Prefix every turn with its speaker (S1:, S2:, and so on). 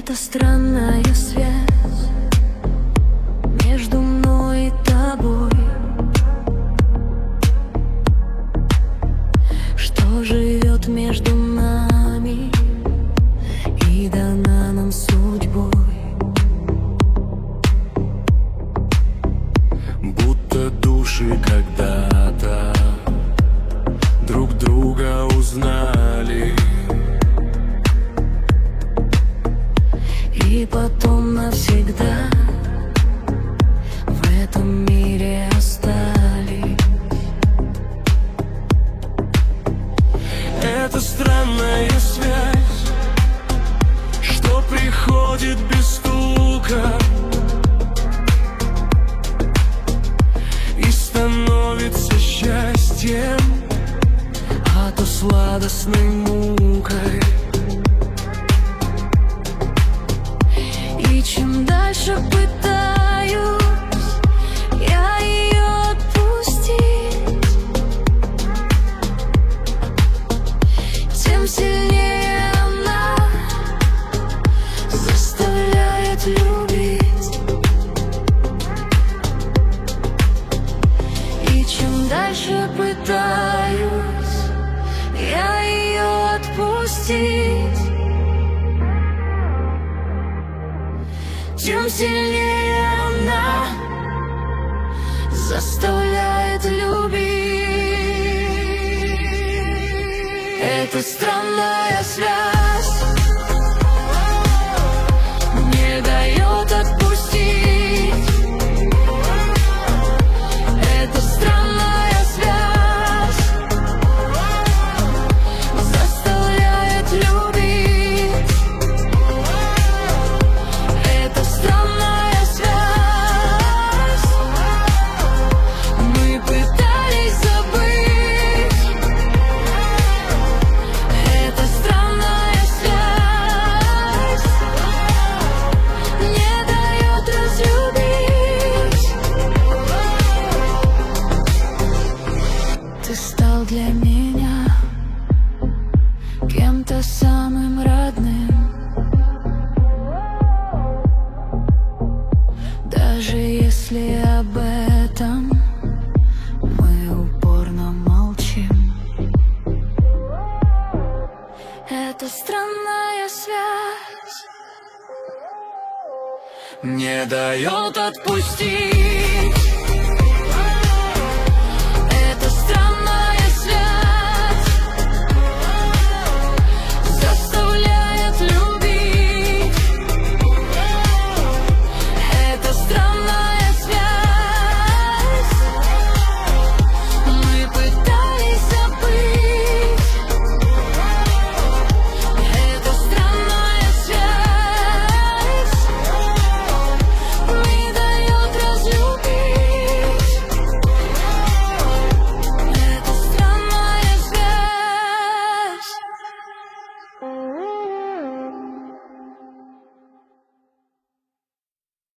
S1: Это странная связь между мной и тобой, что живет между нами и дана нам судьбой.
S2: Будто души когда-то друг друга узнали
S1: И потом навсегда в этом мире остались.
S2: Это странная связь, что приходит без стука и становится счастьем,
S1: А то сладостной мукой. И чем дальше пытаюсь я ее отпустить, тем сильнее она заставляет любить. И чем дальше пытаюсь я ее отпустить, тем сильнее она заставляет любить. Это странная связь не дает отпустить. Это странная связь заставляет любить. Это странная связь, мы пытались забыть. Это странная связь не дает разлюбить. Ты стал для меня кем-то самым родным, даже если об этом мы упорно молчим. Это странная связь
S2: не дает отпустить.